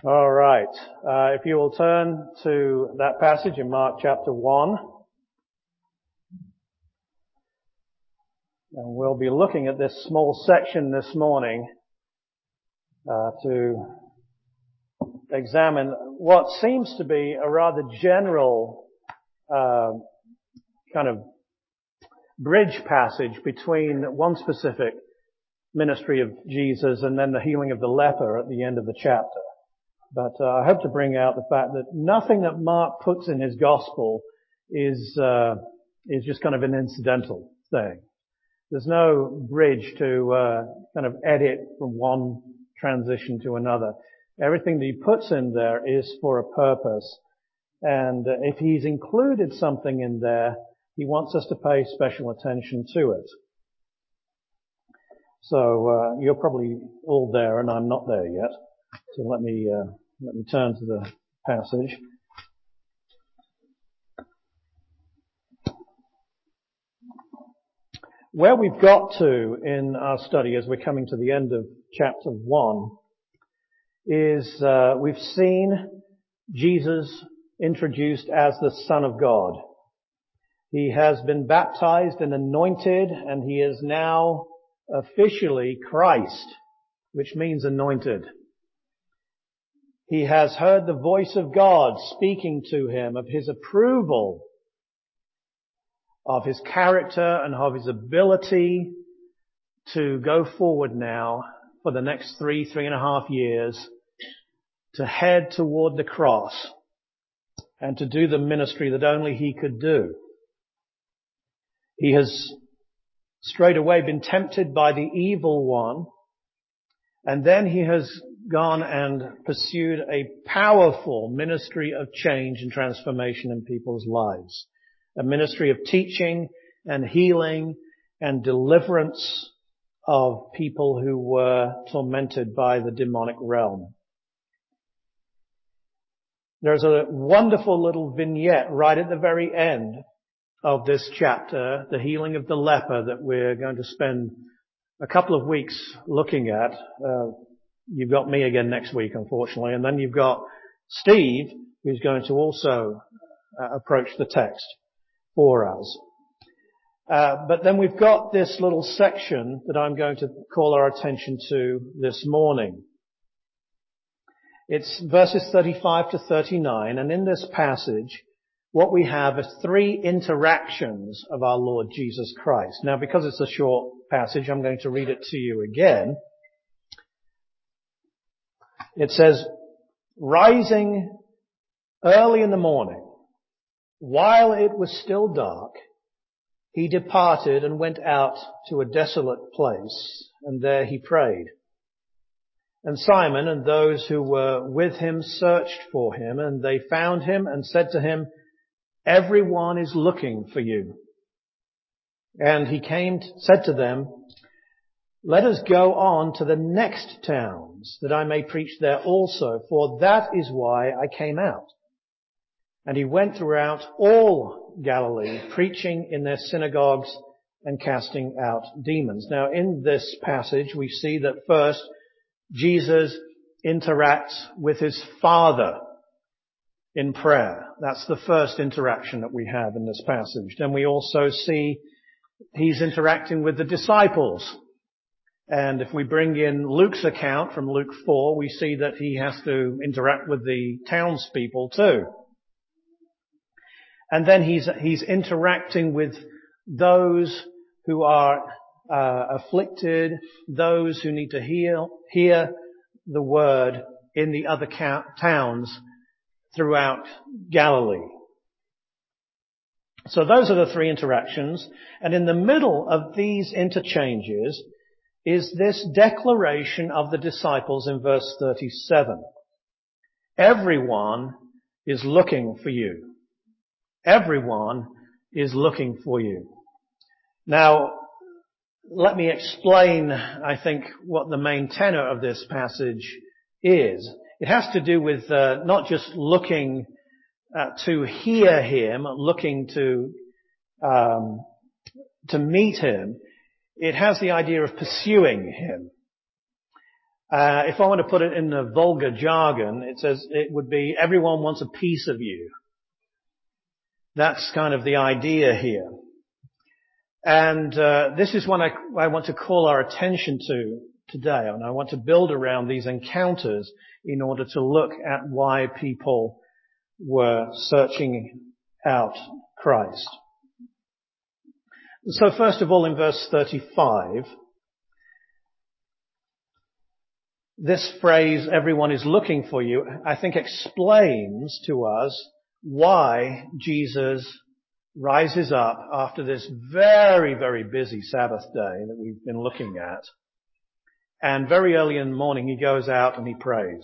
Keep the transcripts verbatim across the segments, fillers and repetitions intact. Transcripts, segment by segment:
All right. Uh, if you will turn to that passage in Mark chapter one. And we'll be looking at this small section this morning uh, to examine what seems to be a rather general uh, kind of bridge passage between one specific ministry of Jesus and then the healing of the leper at the end of the chapter. But uh, I hope to bring out the fact that nothing that Mark puts in his gospel is uh, is just kind of an incidental thing. There's no bridge to uh, kind of edit from one transition to another. Everything that he puts in there is for a purpose. And uh, if he's included something in there, he wants us to pay special attention to it. So uh, you're probably all there, and I'm not there yet. So let me uh, let me turn to the passage. Where we've got to in our study as we're coming to the end of chapter one is uh, we've seen Jesus introduced as the Son of God. He has been baptized and anointed, and he is now officially Christ, which means anointed. He has heard the voice of God speaking to him of his approval, of his character and of his ability to go forward now for the next three, three and a half years to head toward the cross and to do the ministry that only he could do. He has straight away been tempted by the evil one, and then he has gone and pursued a powerful ministry of change and transformation in people's lives. A ministry of teaching and healing and deliverance of people who were tormented by the demonic realm. There's a wonderful little vignette right at the very end of this chapter, the healing of the leper, that we're going to spend a couple of weeks looking at. Uh, you've got me again next week, unfortunately, and then you've got Steve, who's going to also uh, approach the text for us. Uh, but then we've got this little section that I'm going to call our attention to this morning. It's verses thirty-five to thirty-nine, and in this passage, what we have is three interactions of our Lord Jesus Christ. Now, because it's a short passage, I'm going to read it to you again. It says, rising early in the morning, while it was still dark, he departed and went out to a desolate place, and there he prayed. And Simon and those who were with him searched for him, and they found him and said to him, everyone is looking for you. And he came, said to them, let us go on to the next towns, that I may preach there also, for that is why I came out. And he went throughout all Galilee, preaching in their synagogues and casting out demons. Now, in this passage, we see that first, Jesus interacts with his Father in prayer. That's the first interaction that we have in this passage. Then we also see he's interacting with the disciples. And if we bring in Luke's account from Luke four, we see that he has to interact with the townspeople too. And then he's, he's interacting with those who are uh, afflicted, those who need to hear, hear the word in the other ca- towns throughout Galilee. So those are the three interactions. And in the middle of these interchanges is this declaration of the disciples in verse thirty-seven. Everyone is looking for you. Everyone is looking for you. Now, let me explain, I think, what the main tenor of this passage is. It has to do with uh, not just looking uh, to hear him, looking to um, to meet him. It has the idea of pursuing him. Uh, if I want to put it in the vulgar jargon, it says it would be everyone wants a piece of you. That's kind of the idea here. And uh, this is what I, I want to call our attention to today. And I want to build around these encounters in order to look at why people were searching out Christ. So first of all, in verse thirty-five, this phrase, everyone is looking for you, I think explains to us why Jesus rises up after this very, very busy Sabbath day that we've been looking at. And very early in the morning he goes out and he prays.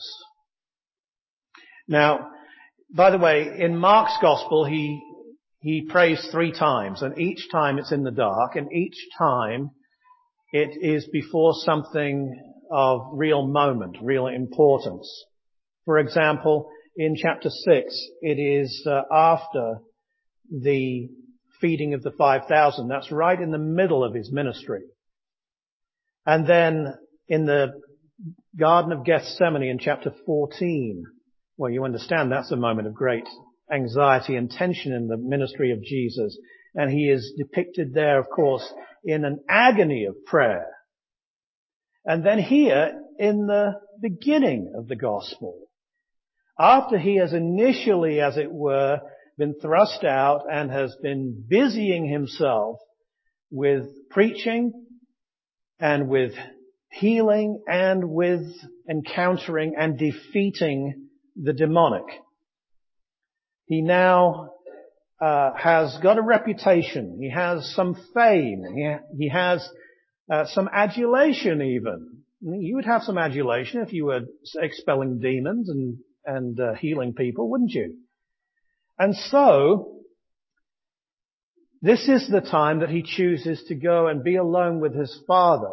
Now, by the way, in Mark's gospel he he prays three times, and each time it's in the dark, and each time it is before something of real moment, real importance. For example, in chapter six, it is uh, after the feeding of the five thousand. That's right in the middle of his ministry. And then in the Garden of Gethsemane in chapter fourteen, well, you understand that's a moment of great anxiety and tension in the ministry of Jesus. And he is depicted there, of course, in an agony of prayer. And then here, in the beginning of the gospel, after he has initially, as it were, been thrust out and has been busying himself with preaching and with healing and with encountering and defeating the demonic, he now uh, has got a reputation. He has some fame. He, he has uh, some adulation even. You would have some adulation if you were expelling demons and, and uh, healing people, wouldn't you? And so, this is the time that he chooses to go and be alone with his Father.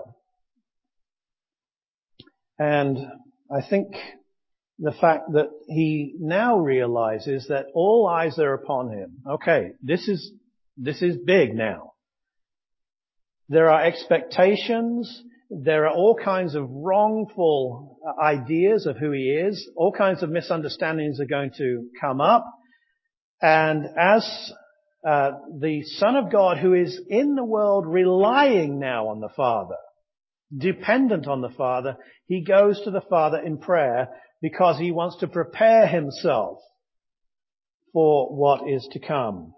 And I think the fact that he now realizes that all eyes are upon him. Okay, this is, this is big now. There are expectations. There are all kinds of wrongful ideas of who he is. All kinds of misunderstandings are going to come up. And as uh, the Son of God who is in the world relying now on the Father, dependent on the Father, he goes to the Father in prayer because he wants to prepare himself for what is to come.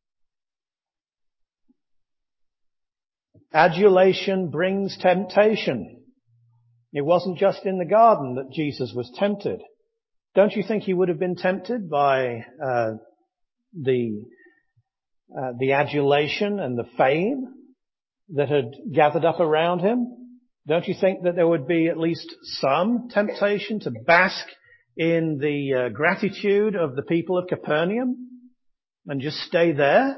Adulation brings temptation. It wasn't just in the garden that Jesus was tempted. Don't you think he would have been tempted by uh, the uh, the adulation and the fame that had gathered up around him? Don't you think that there would be at least some temptation to bask in the uh, gratitude of the people of Capernaum and just stay there?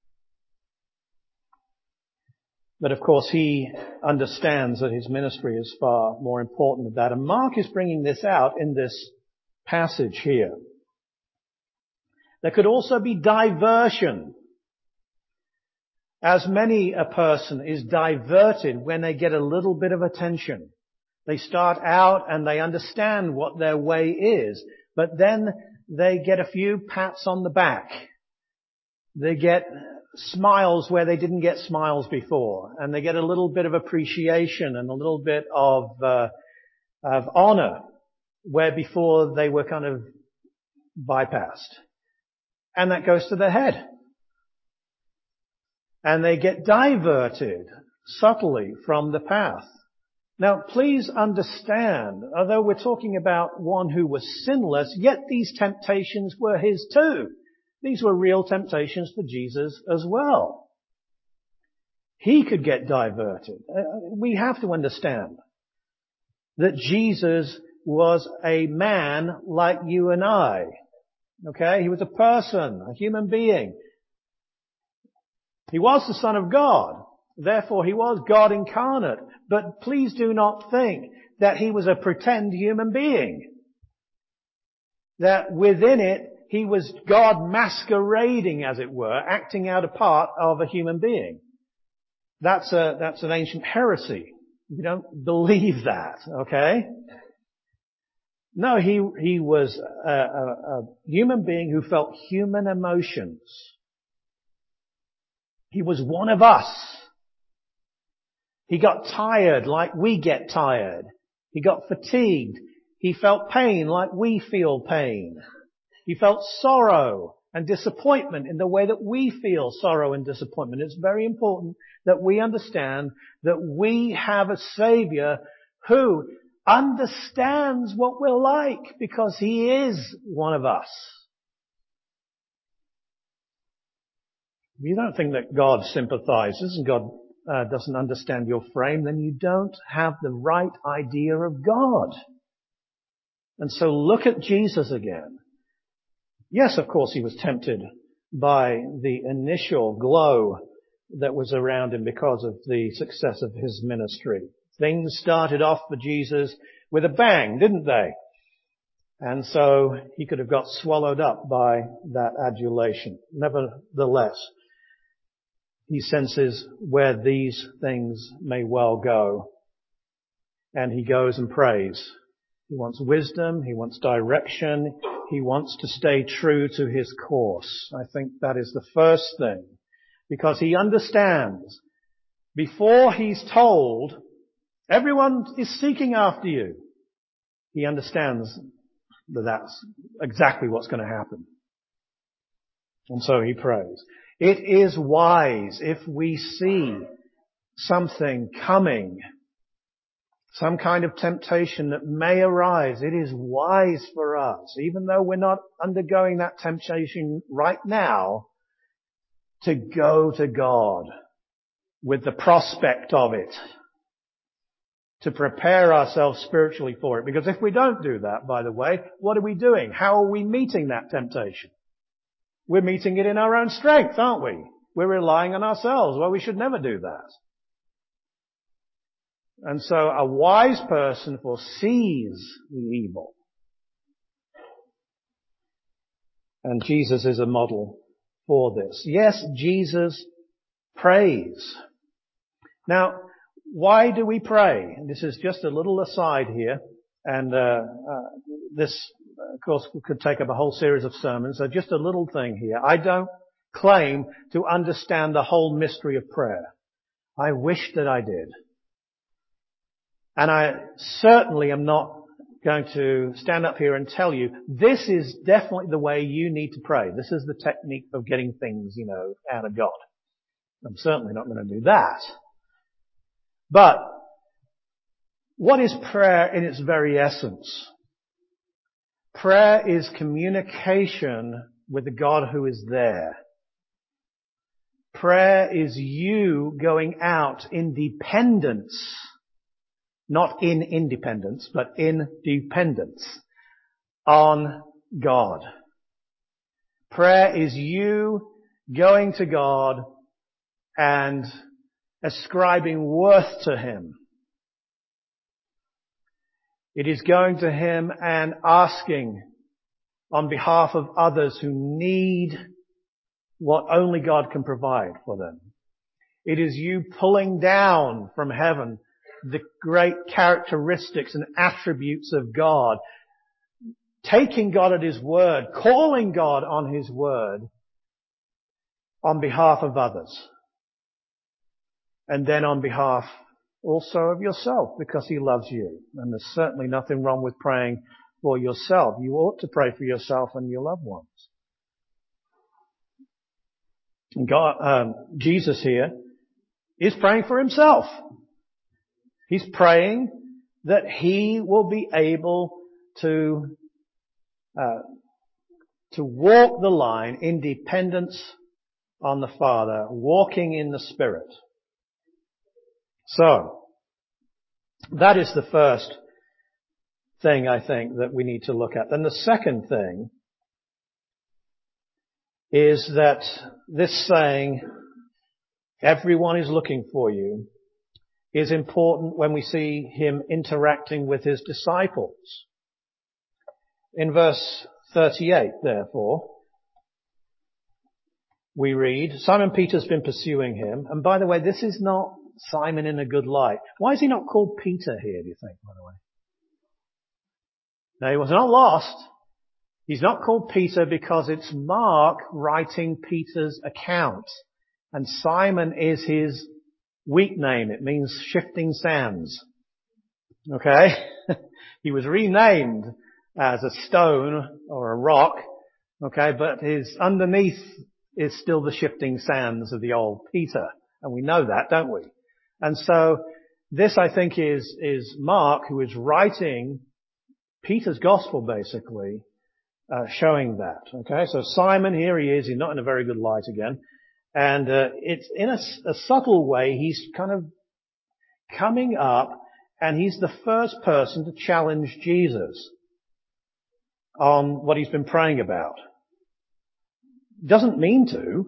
But of course he understands that his ministry is far more important than that. And Mark is bringing this out in this passage here. There could also be diversion. As many a person is diverted when they get a little bit of attention. They start out and they understand what their way is, but then they get a few pats on the back. They get smiles where they didn't get smiles before, and they get a little bit of appreciation and a little bit of uh, of honor where before they were kind of bypassed. And that goes to their head. And they get diverted subtly from the path. Now, please understand, although we're talking about one who was sinless, yet these temptations were his too. These were real temptations for Jesus as well. He could get diverted. We have to understand that Jesus was a man like you and I. Okay? He was a person, a human being. He was the Son of God. Therefore, he was God incarnate. But please do not think that he was a pretend human being. That within it, he was God masquerading, as it were, acting out a part of a human being. That's a, that's an ancient heresy. We don't believe that, okay? No, he, he was a, a, a human being who felt human emotions. He was one of us. He got tired like we get tired. He got fatigued. He felt pain like we feel pain. He felt sorrow and disappointment in the way that we feel sorrow and disappointment. It's very important that we understand that we have a Savior who understands what we're like because He is one of us. If you don't think that God sympathizes and God uh, doesn't understand your frame, then you don't have the right idea of God. And so look at Jesus again. Yes, of course, He was tempted by the initial glow that was around Him because of the success of His ministry. Things started off for Jesus with a bang, didn't they? And so He could have got swallowed up by that adulation. Nevertheless, He senses where these things may well go. And He goes and prays. He wants wisdom. He wants direction. He wants to stay true to His course. I think that is the first thing. Because He understands. Before He's told, everyone is seeking after you. He understands that that's exactly what's going to happen. And so He prays. It is wise if we see something coming, some kind of temptation that may arise. It is wise for us, even though we're not undergoing that temptation right now, to go to God with the prospect of it, to prepare ourselves spiritually for it. Because if we don't do that, by the way, what are we doing? How are we meeting that temptation? We're meeting it in our own strength, aren't we? We're relying on ourselves. Well, we should never do that. And so a wise person foresees the evil. And Jesus is a model for this. Yes, Jesus prays. Now, why do we pray? This is just a little aside here. And uh, uh, this, of course, could take up a whole series of sermons. So just a little thing here. I don't claim to understand the whole mystery of prayer. I wish that I did. And I certainly am not going to stand up here and tell you, this is definitely the way you need to pray. This is the technique of getting things, you know, out of God. I'm certainly not going to do that. But what is prayer in its very essence? Prayer is communication with the God who is there. Prayer is you going out in dependence, not in independence, but in dependence on God. Prayer is you going to God and ascribing worth to Him. It is going to Him and asking on behalf of others who need what only God can provide for them. It is you pulling down from heaven the great characteristics and attributes of God, taking God at His word, calling God on His word on behalf of others. And then on behalf also of yourself, because He loves you. And there's certainly nothing wrong with praying for yourself. You ought to pray for yourself and your loved ones. God, um, Jesus here is praying for Himself. He's praying that He will be able to uh, to walk the line in dependence on the Father, walking in the Spirit. So, that is the first thing I think that we need to look at. Then the second thing is that this saying, everyone is looking for you, is important when we see Him interacting with His disciples. In verse thirty-eight, therefore, we read, Simon Peter's been pursuing Him. And by the way, this is not Simon in a good light. Why is he not called Peter here, do you think, by the way? No, he was not lost. He's not called Peter because it's Mark writing Peter's account. And Simon is his weak name. It means shifting sands. Okay? He was renamed as a stone or a rock. Okay? But his underneath is still the shifting sands of the old Peter. And we know that, don't we? And so this, I think, is, is Mark, who is writing Peter's gospel, basically, uh, showing that. Okay? So Simon, here he is. He's not in a very good light again. And uh, it's in a, a subtle way, he's kind of coming up, and he's the first person to challenge Jesus on what he's been praying about. Doesn't mean to,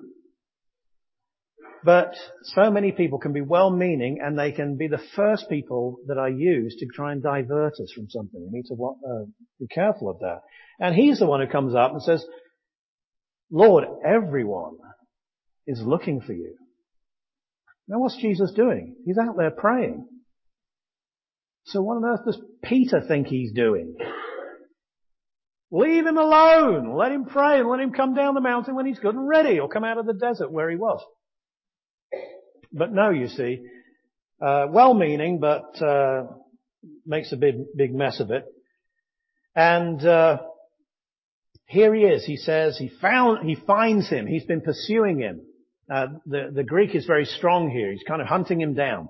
but so many people can be well-meaning, and they can be the first people that are used to try and divert us from something. We need to uh, be careful of that. And he's the one who comes up and says, Lord, everyone is looking for you. Now what's Jesus doing? He's out there praying. So what on earth does Peter think he's doing? Leave him alone. Let him pray and let him come down the mountain when he's good and ready, or come out of the desert where he was. But no, you see, uh, well-meaning, but uh, makes a big, big mess of it. And uh, here he is. He says he found, he finds him. He's been pursuing him. Uh, the, the Greek is very strong here. He's kind of hunting him down.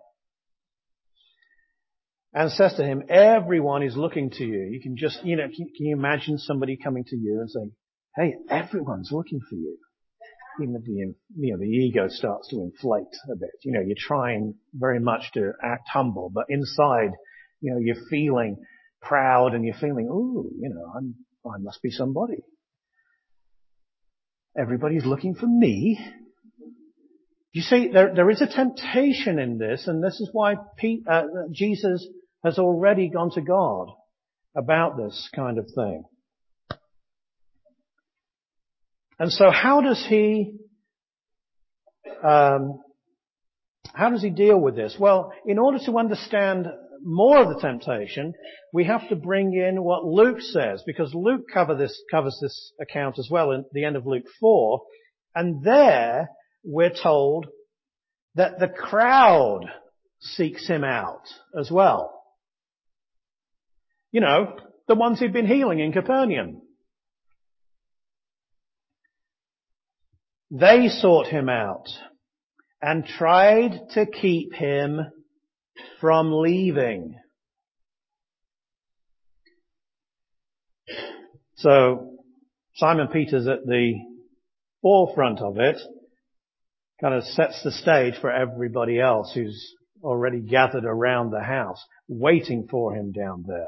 And says to him, everyone is looking to you. You can just, you know, can, can you imagine somebody coming to you and saying, hey, everyone's looking for you. Even the, you know, the ego starts to inflate a bit. You know, you're trying very much to act humble, but inside, you know, you're feeling proud and you're feeling, ooh, you know, I'm, I must be somebody. Everybody's looking for me. You see, there, there is a temptation in this, and this is why Pete, uh, Jesus has already gone to God about this kind of thing. And so how does he, um, how does he deal with this? Well, in order to understand more of the temptation, we have to bring in what Luke says, because Luke cover this, covers this account as well in the end of Luke four. And there we're told that the crowd seeks him out as well. You know, the ones who've been healing in Capernaum. They sought him out and tried to keep him from leaving. So Simon Peter's at the forefront of it, kind of sets the stage for everybody else who's already gathered around the house, waiting for him down there.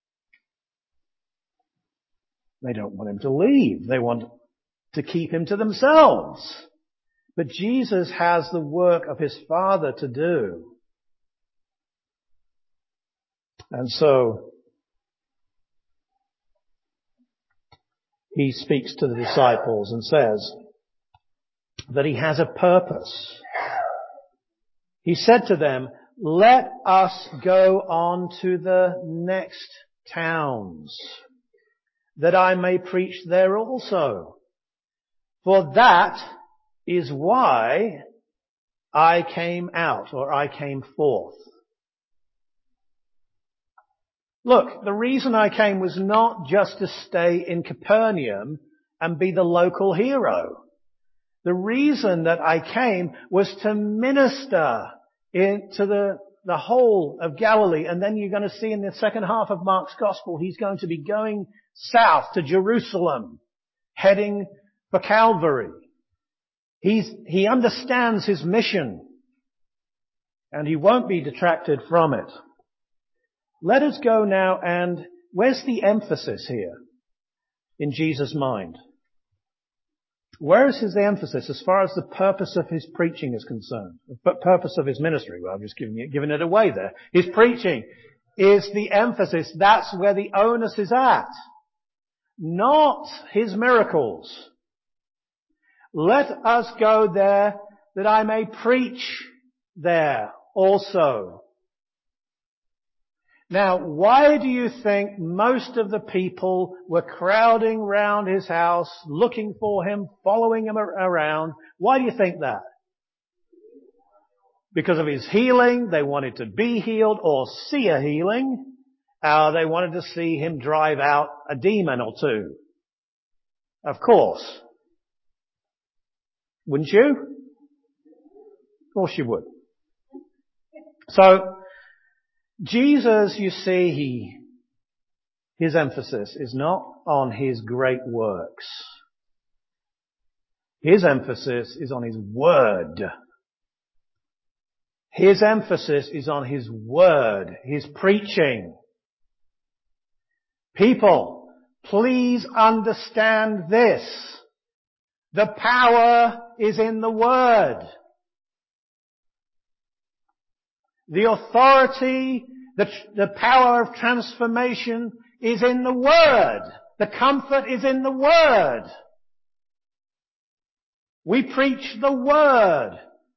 They don't want him to leave. They want to keep him to themselves. But Jesus has the work of his Father to do. And so he speaks to the disciples and says that he has a purpose. He said to them, let us go on to the next towns, that I may preach there also. For that is why I came out, or I came forth. Look, the reason I came was not just to stay in Capernaum and be the local hero. The reason that I came was to minister into the, the whole of Galilee. And then you're going to see in the second half of Mark's Gospel, he's going to be going south to Jerusalem, heading for Calvary. He's, he understands his mission, and he won't be detracted from it. Let us go now, and where's the emphasis here in Jesus' mind? Where is his emphasis as far as the purpose of his preaching is concerned? The purpose of his ministry? Well, I'm just giving it, giving it away there. His preaching is the emphasis. That's where the onus is at. Not his miracles. Let us go there that I may preach there. also. Now, why do you think most of the people were crowding round his house, looking for him, following him around? Why do you think that? Because of his healing, they wanted to be healed or see a healing. Uh, they wanted to see him drive out a demon or two. Of course. Wouldn't you? Of course you would. So, Jesus, you see, he, his emphasis is not on his great works. His emphasis is on his word. His emphasis is on his word, his preaching. People, please understand this. The power is in the word. The authority, the, the power of transformation is in the word. The comfort is in the word. We preach the word.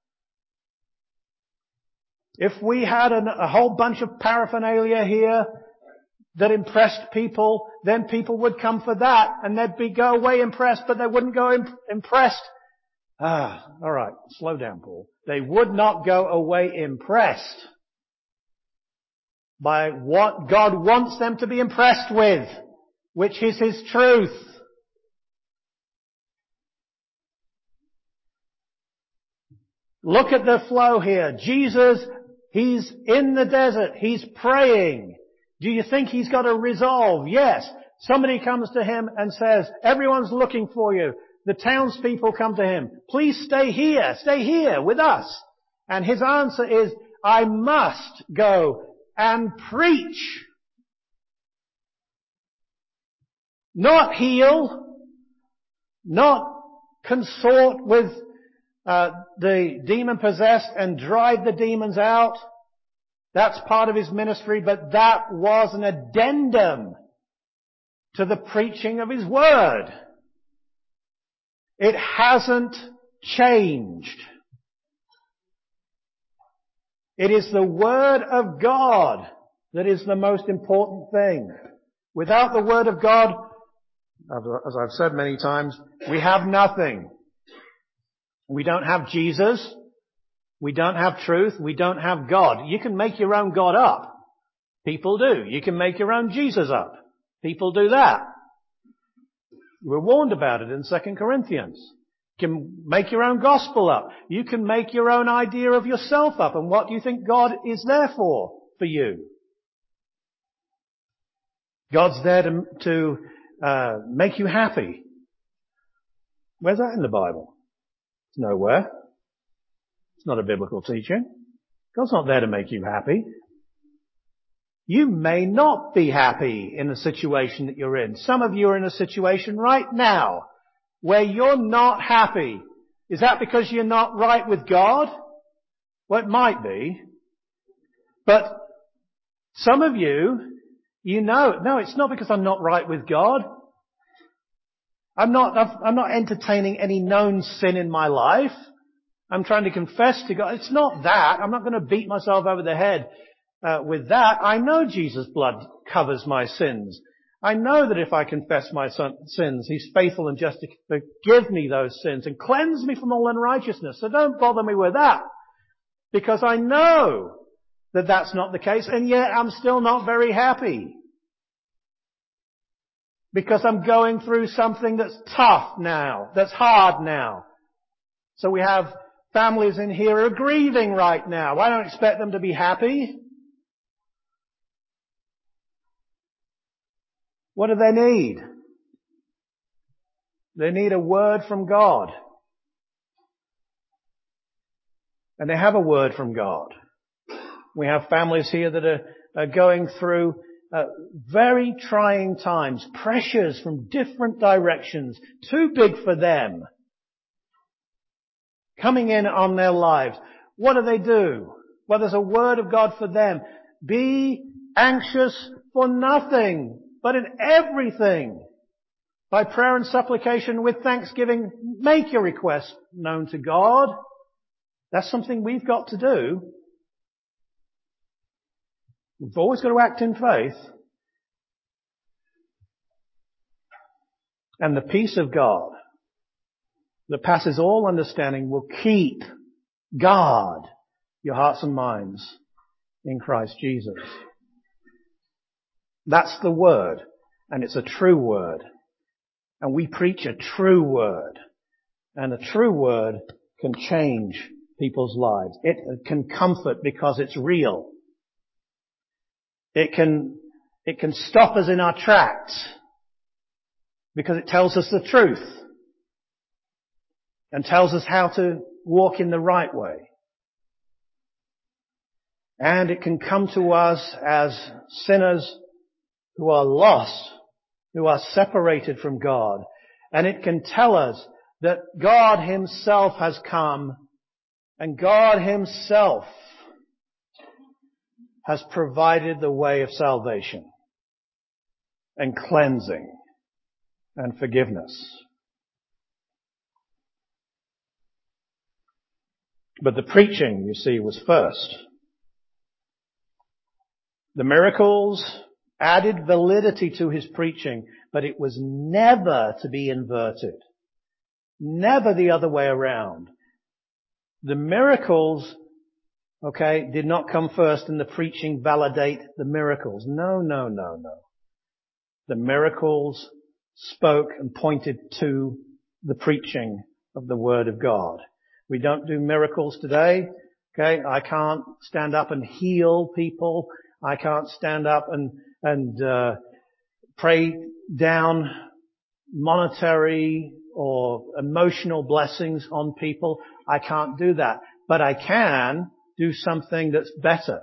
If we had an, a whole bunch of paraphernalia here that impressed people, then people would come for that and they'd be go away impressed, but they wouldn't go imp- impressed. Ah, alright, slow down, Paul. They would not go away impressed by what God wants them to be impressed with, which is His truth. Look at the flow here. Jesus, He's in the desert. He's praying. Do you think He's got a resolve? Yes. Somebody comes to Him and says, everyone's looking for you. The townspeople come to Him. Please stay here. Stay here with us. And His answer is, I must go and preach. Not heal. Not consort with uh, the demon-possessed and drive the demons out. That's part of His ministry, but that was an addendum to the preaching of His Word. It hasn't changed. It is the Word of God that is the most important thing. Without the Word of God, as I've said many times, we have nothing. We don't have Jesus. We don't have truth. We don't have God. You can make your own God up. People do. You can make your own Jesus up. People do that. We're warned about it in Second Corinthians. You can make your own gospel up. You can make your own idea of yourself up. And what do you think God is there for, for you? God's there to, to uh, make you happy. Where's that in the Bible? It's nowhere. It's not a biblical teaching. God's not there to make you happy. You may not be happy in the situation that you're in. Some of you are in a situation right now where you're not happy. Is that because you're not right with God? Well, it might be. But some of you, you know, no, it's not because I'm not right with God. I'm not, I'm not entertaining any known sin in my life. I'm trying to confess to God. It's not that. I'm not going to beat myself over the head uh, with that. I know Jesus' blood covers my sins. I know that if I confess my son, sins, He's faithful and just to forgive me those sins and cleanse me from all unrighteousness. So don't bother me with that. Because I know that that's not the case, and yet I'm still not very happy. Because I'm going through something that's tough now, that's hard now. So we have families in here who are grieving right now. I don't expect them to be happy. What do they need? They need a word from God. And they have a word from God. We have families here that are, are going through uh, very trying times, pressures from different directions, too big for them, coming in on their lives. What do they do? Well, there's a word of God for them. Be anxious for nothing, but in everything, by prayer and supplication with thanksgiving, make your request known to God. That's something we've got to do. We've always got to act in faith. And the peace of God that passes all understanding will keep, guard your hearts and minds in Christ Jesus. That's the word, and it's a true word. And we preach a true word. And a true word can change people's lives. It can comfort because it's real. It can, it can stop us in our tracks because it tells us the truth and tells us how to walk in the right way. And it can come to us as sinners who are lost, who are separated from God. And it can tell us that God Himself has come and God Himself has provided the way of salvation and cleansing and forgiveness. But the preaching, you see, was first. The miracles added validity to His preaching, but it was never to be inverted. Never the other way around. The miracles, okay, did not come first and the preaching validate the miracles. No, no, no, no. The miracles spoke and pointed to the preaching of the Word of God. We don't do miracles today. Okay, I can't stand up and heal people. I can't stand up and and uh, pray down monetary or emotional blessings on people. I can't do that. But I can do something that's better.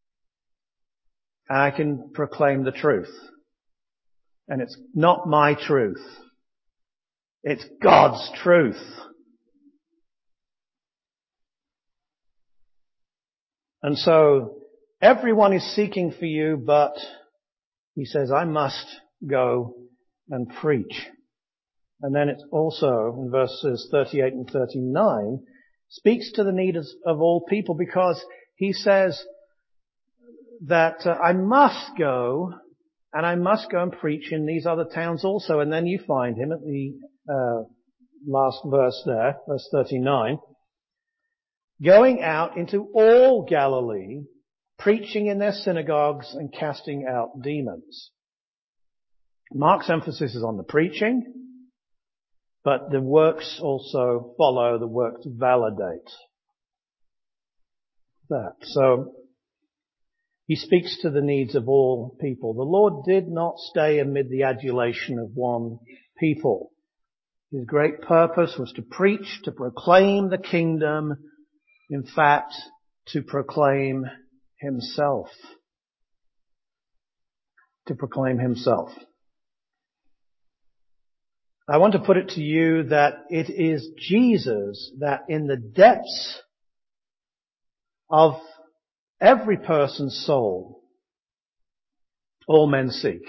I can proclaim the truth. And it's not my truth. It's God's truth. And so everyone is seeking for you, but He says, I must go and preach. And then it's also in verses thirty-eight and thirty-nine speaks to the needs of all people because He says that uh, I must go and I must go and preach in these other towns also. And then you find Him at the uh, last verse there, verse thirty-nine, going out into all Galilee, preaching in their synagogues and casting out demons. Mark's emphasis is on the preaching, but the works also follow, the works validate that. So He speaks to the needs of all people. The Lord did not stay amid the adulation of one people. His great purpose was to preach, to proclaim the kingdom, in fact, to proclaim Himself. To proclaim Himself. I want to put it to you that it is Jesus that in the depths of every person's soul, all men seek.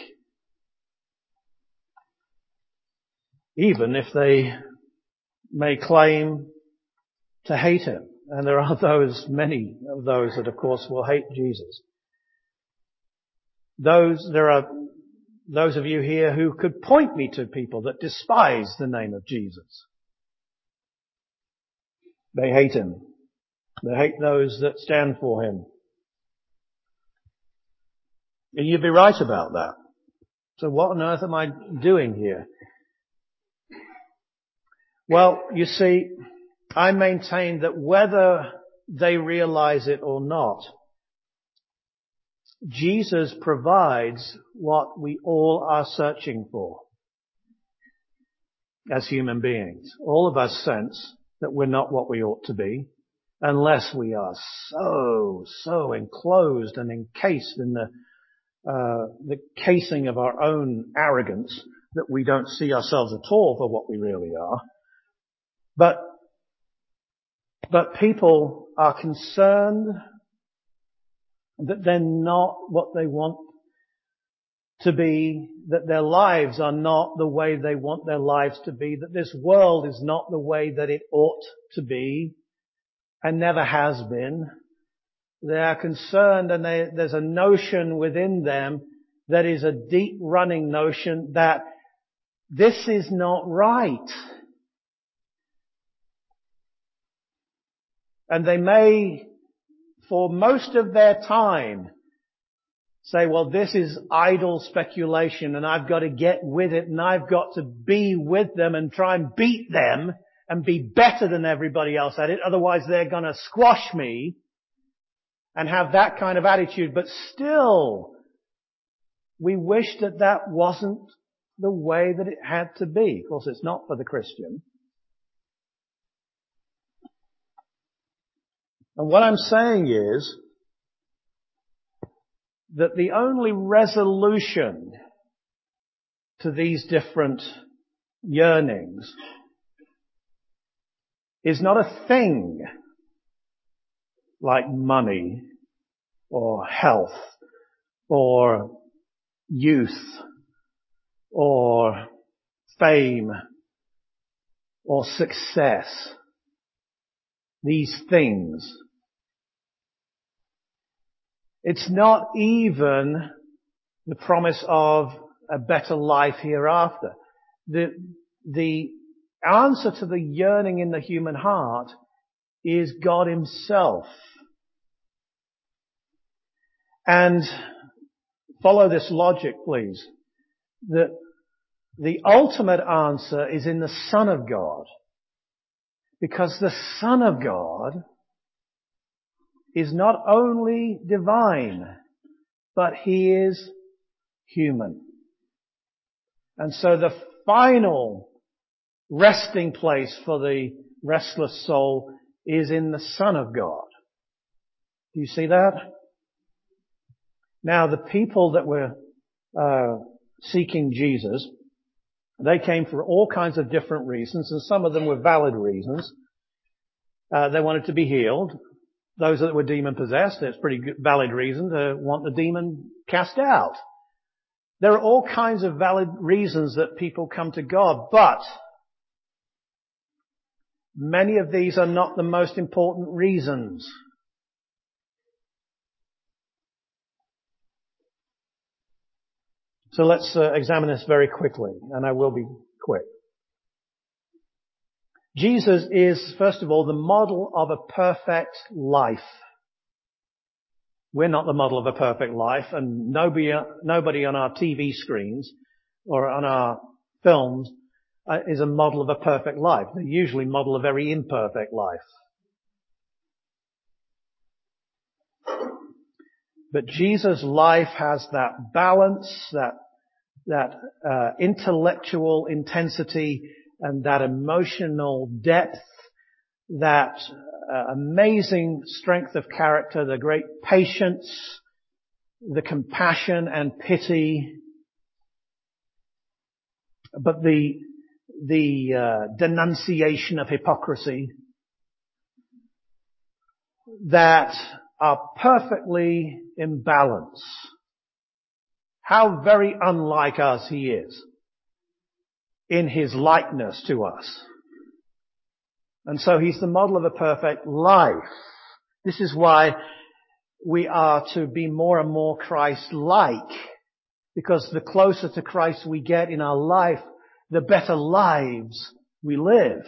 Even if they may claim to hate Him. And there are those, many of those that of course will hate Jesus. Those, there are those of you here who could point me to people that despise the name of Jesus. They hate Him. They hate those that stand for Him. And you'd be right about that. So what on earth am I doing here? Well, you see, I maintain that whether they realize it or not, Jesus provides what we all are searching for as human beings. All of us sense that we're not what we ought to be unless we are so, so enclosed and encased in the, uh, the casing of our own arrogance that we don't see ourselves at all for what we really are. But, but people are concerned that they're not what they want to be, that their lives are not the way they want their lives to be, that this world is not the way that it ought to be and never has been. They are concerned, and they, there's a notion within them that is a deep running notion that this is not right. And they may, for most of their time, say, well, this is idle speculation and I've got to get with it and I've got to be with them and try and beat them and be better than everybody else at it. Otherwise they're going to squash me, and have that kind of attitude. But still, we wish that that wasn't the way that it had to be. Of course, it's not for the Christian. And what I'm saying is that the only resolution to these different yearnings is not a thing like money or health or youth or fame or success. These things. It's not even the promise of a better life hereafter. The, the answer to the yearning in the human heart is God Himself. And follow this logic, please. The, the ultimate answer is in the Son of God. Because the Son of God is not only divine, but He is human. And so the final resting place for the restless soul is in the Son of God. Do you see that? Now, the people that were uh, seeking Jesus, they came for all kinds of different reasons, and some of them were valid reasons. Uh, they wanted to be healed. Those that were demon-possessed, it's a pretty good, valid reason to want the demon cast out. There are all kinds of valid reasons that people come to God, but many of these are not the most important reasons. So let's uh, examine this very quickly, and I will be quick. Jesus is, first of all, the model of a perfect life. We're not the model of a perfect life, and nobody, nobody on our T V screens or on our films uh, is a model of a perfect life. They usually model a very imperfect life. But Jesus' life has that balance, that that uh, intellectual intensity, and that emotional depth, that uh, amazing strength of character, the great patience, the compassion and pity, but the the uh, denunciation of hypocrisy, that are perfectly in balance. How very unlike us He is in His likeness to us. And so He's the model of a perfect life. This is why we are to be more and more Christ-like, because the closer to Christ we get in our life, the better lives we live.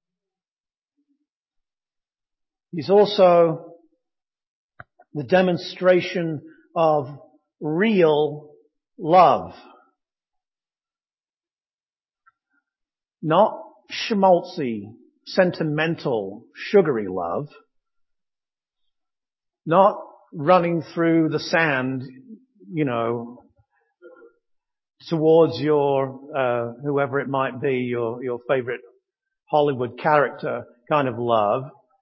He's also the demonstration of real love. Not schmaltzy, sentimental, sugary love. Not running through the sand, you know, towards your, uh, whoever it might be, your, your favorite Hollywood character kind of love.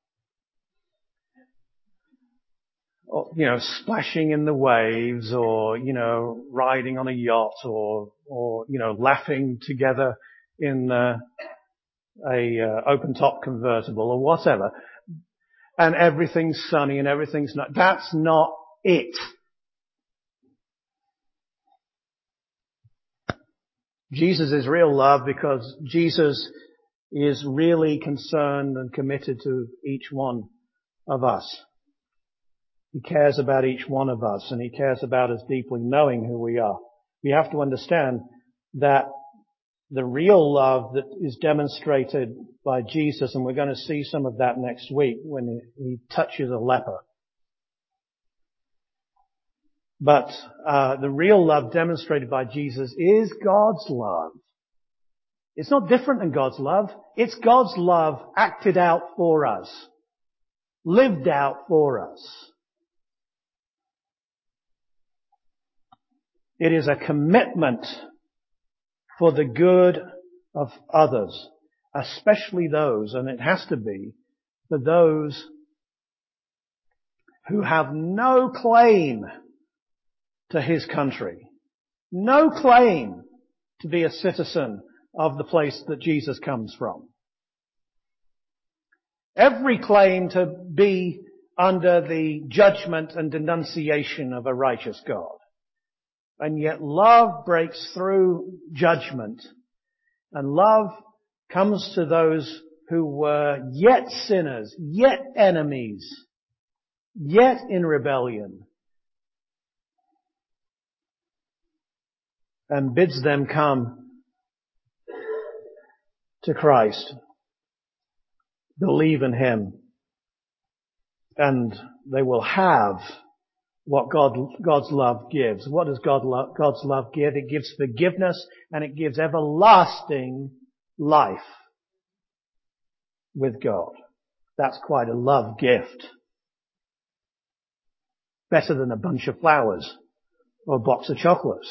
Or, you know, splashing in the waves, or, you know, riding on a yacht, or, or, you know, laughing together in uh, a uh, open-top convertible or whatever. And everything's sunny and everything's not. That's not it. Jesus is real love because Jesus is really concerned and committed to each one of us. He cares about each one of us, and He cares about us deeply, knowing who we are. We have to understand that the real love that is demonstrated by Jesus, and we're going to see some of that next week when He touches a leper. But uh, the real love demonstrated by Jesus is God's love. It's not different than God's love. It's God's love acted out for us, lived out for us. It is a commitment for the good of others, especially those, and it has to be, for those who have no claim to His country, no claim to be a citizen of the place that Jesus comes from. Every claim to be under the judgment and denunciation of a righteous God. And yet love breaks through judgment, and love comes to those who were yet sinners, yet enemies, yet in rebellion, and bids them come to Christ, believe in Him, and they will have what God, God's love gives. What does God lo- God's love give? It gives forgiveness, and it gives everlasting life with God. That's quite a love gift. Better than a bunch of flowers or a box of chocolates.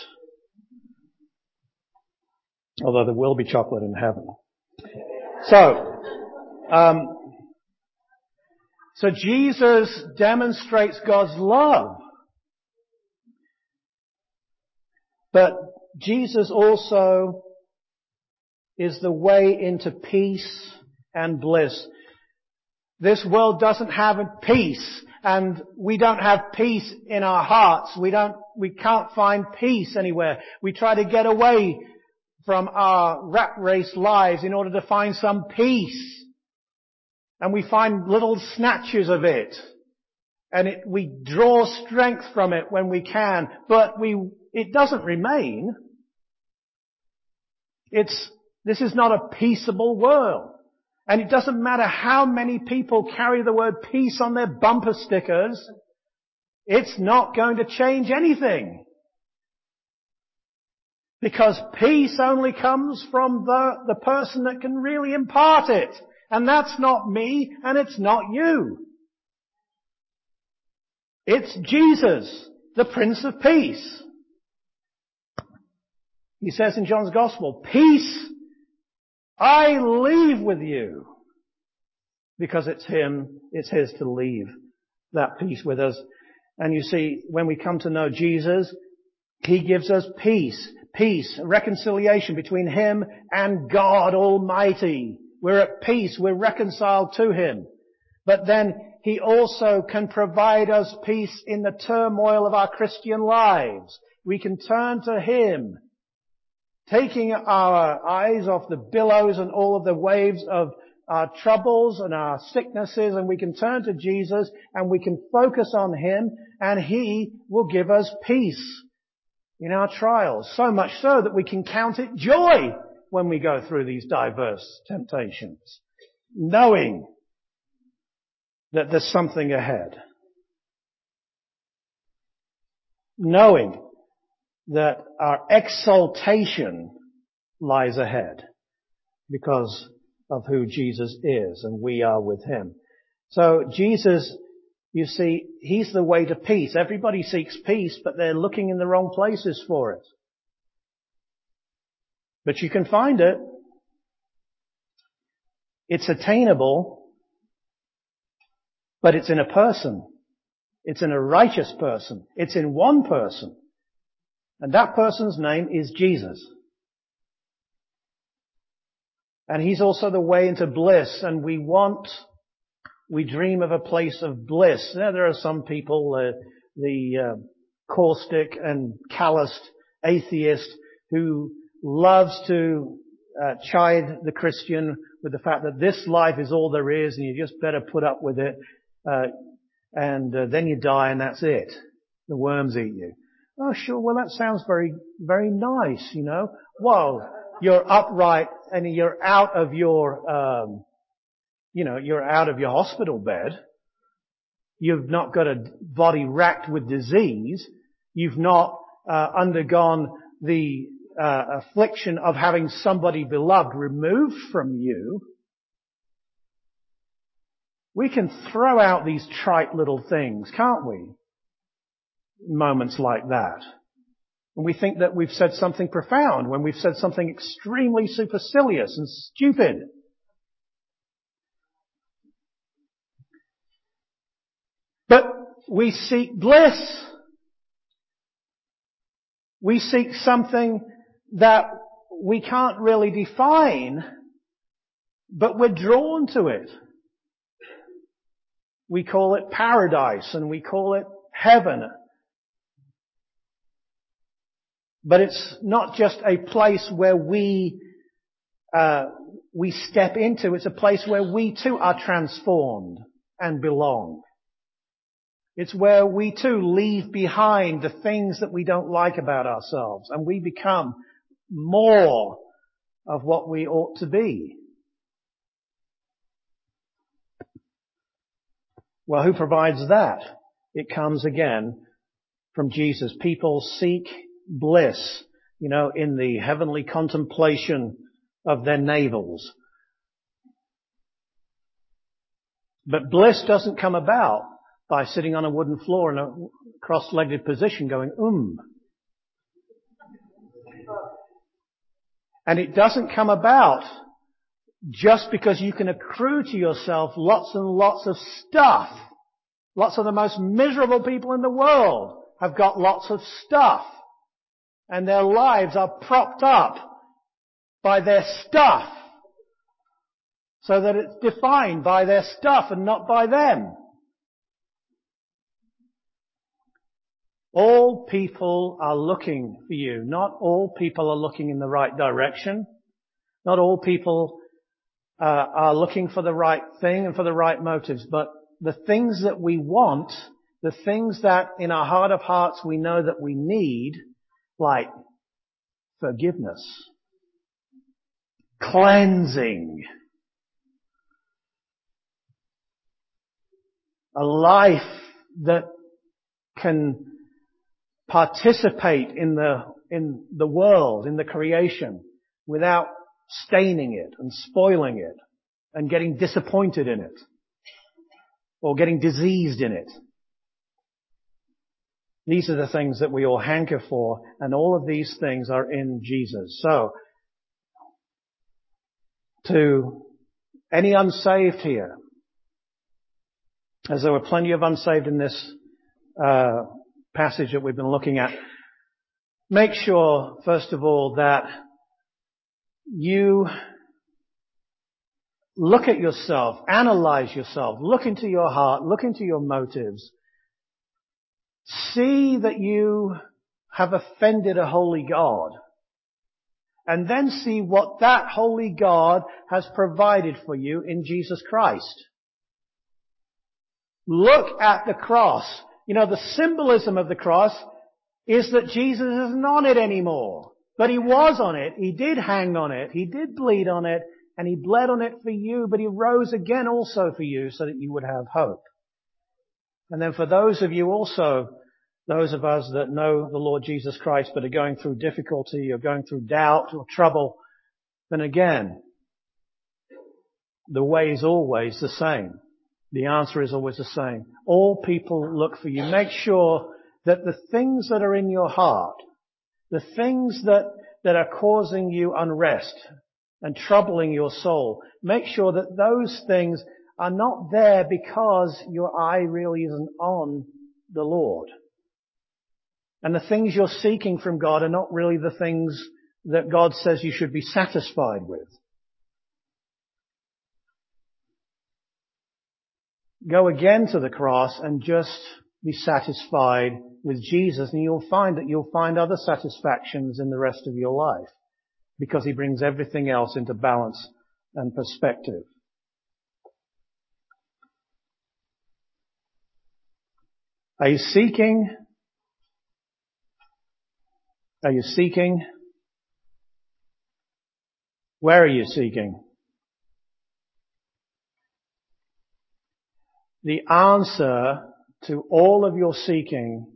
Although there will be chocolate in heaven. So, um, so Jesus demonstrates God's love. But Jesus also is the way into peace and bliss. This world doesn't have peace, and we don't have peace in our hearts. We don't, we can't find peace anywhere. We try to get away from our rat race lives in order to find some peace. And we find little snatches of it. And it, we draw strength from it when we can, but we, it doesn't remain. It's, this is not a peaceable world. And it doesn't matter how many people carry the word peace on their bumper stickers, it's not going to change anything. Because peace only comes from the, the person that can really impart it. And that's not me, and it's not you. It's Jesus, the Prince of Peace. He says in John's Gospel, peace I leave with you. Because it's Him, it's His to leave that peace with us. And you see, when we come to know Jesus, He gives us peace. Peace, reconciliation between Him and God Almighty. We're at peace, we're reconciled to Him. But then He also can provide us peace in the turmoil of our Christian lives. We can turn to Him, taking our eyes off the billows and all of the waves of our troubles and our sicknesses, and we can turn to Jesus and we can focus on Him, and He will give us peace in our trials. So much so that we can count it joy when we go through these diverse temptations, knowing that there's something ahead. Knowing that our exaltation lies ahead because of who Jesus is, and we are with Him. So Jesus, you see, He's the way to peace. Everybody seeks peace, but they're looking in the wrong places for it. But you can find it. It's attainable, but it's in a person. It's in a righteous person. It's in one person. And that person's name is Jesus. And He's also the way into bliss, and we want, we dream of a place of bliss. Now, there are some people, uh, the uh, caustic and calloused atheist who loves to uh, chide the Christian with the fact that this life is all there is and you just better put up with it. Uh, and uh, then you die and that's it. The worms eat you. Oh, sure. Well, that sounds very, very nice, you know. Well, you're upright and you're out of your, um, you know, you're out of your hospital bed. You've not got a body racked with disease. You've not uh, undergone the uh, affliction of having somebody beloved removed from you. We can throw out these trite little things, can't we? Moments like that. And we think that we've said something profound when we've said something extremely supercilious and stupid. But we seek bliss. We seek something that we can't really define, but we're drawn to it. We call it paradise and we call it heaven. But it's not just a place where we uh, we step into. It's a place where we too are transformed and belong. It's where we too leave behind the things that we don't like about ourselves and we become more of what we ought to be. Well, who provides that? It comes again from Jesus. People seek bliss, you know, in the heavenly contemplation of their navels. But bliss doesn't come about by sitting on a wooden floor in a cross-legged position going, um. And it doesn't come about just because you can accrue to yourself lots and lots of stuff. Lots of the most miserable people in the world have got lots of stuff. And their lives are propped up by their stuff. So that it's defined by their stuff and not by them. All people are looking for you. Not all people are looking in the right direction. Not all people uh, are looking for the right thing and for the right motives. But the things that we want, the things that in our heart of hearts we know that we need, like forgiveness, cleansing, a life that can participate in the in the world, in the creation, without staining it and spoiling it and getting disappointed in it or getting diseased in it. These are the things that we all hanker for, and all of these things are in Jesus. So, to any unsaved here, as there were plenty of unsaved in this uh, passage that we've been looking at, make sure, first of all, that you look at yourself, analyze yourself, look into your heart, look into your motives. See that you have offended a holy God. And then see what that holy God has provided for you in Jesus Christ. Look at the cross. You know, the symbolism of the cross is that Jesus isn't on it anymore. But He was on it. He did hang on it. He did bleed on it. And He bled on it for you. But He rose again also for you so that you would have hope. And then for those of you also, those of us that know the Lord Jesus Christ but are going through difficulty or going through doubt or trouble, then again, the way is always the same. The answer is always the same. All people look for you. Make sure that the things that are in your heart, the things that, that are causing you unrest and troubling your soul, make sure that those things are not there because your eye really isn't on the Lord. And the things you're seeking from God are not really the things that God says you should be satisfied with. Go again to the cross and just be satisfied with Jesus, and you'll find that you'll find other satisfactions in the rest of your life because He brings everything else into balance and perspective. Are you seeking? Are you seeking? Where are you seeking? The answer to all of your seeking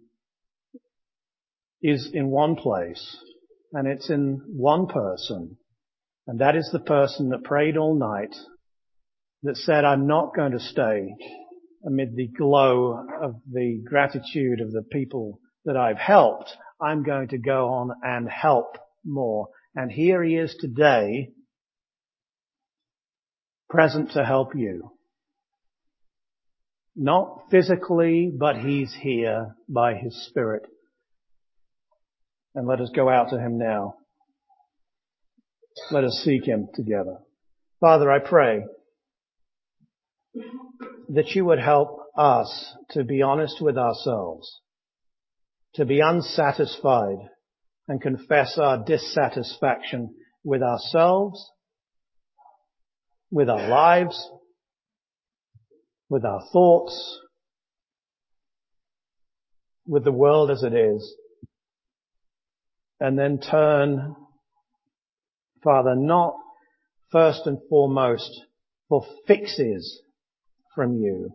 is in one place, and it's in one person, and that is the person that prayed all night, that said, I'm not going to stay amid the glow of the gratitude of the people that I've helped. I'm going to go on and help more. And here he is today, present to help you. Not physically, but he's here by his Spirit. And let us go out to him now. Let us seek him together. Father, I pray that you would help us to be honest with ourselves, to be unsatisfied and confess our dissatisfaction with ourselves, with our lives, with our thoughts, with the world as it is, and then turn, Father, not first and foremost for fixes from you,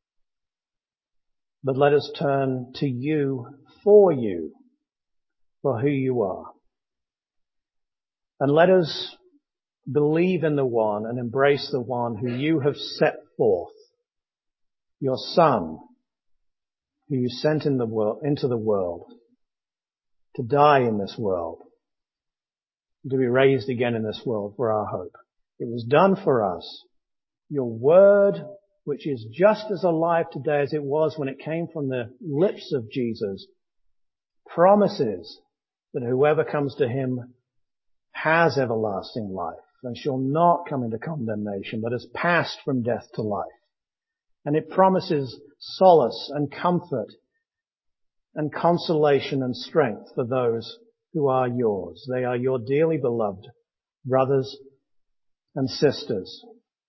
but let us turn to you for you, for who you are. And let us believe in the one and embrace the one who you have set forth, your Son, who you sent in the world, into the world to die in this world, to be raised again in this world for our hope. It was done for us. Your word, which is just as alive today as it was when it came from the lips of Jesus, promises that whoever comes to him has everlasting life and shall not come into condemnation, but has passed from death to life. And it promises solace and comfort and consolation and strength for those who are yours. They are your dearly beloved brothers and sisters,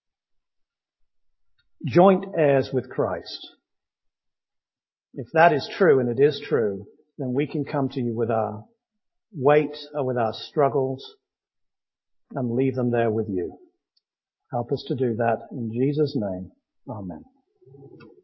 joint heirs with Christ. If that is true, and it is true, then we can come to you with our weight or with our struggles and leave them there with you. Help us to do that in Jesus' name. Amen.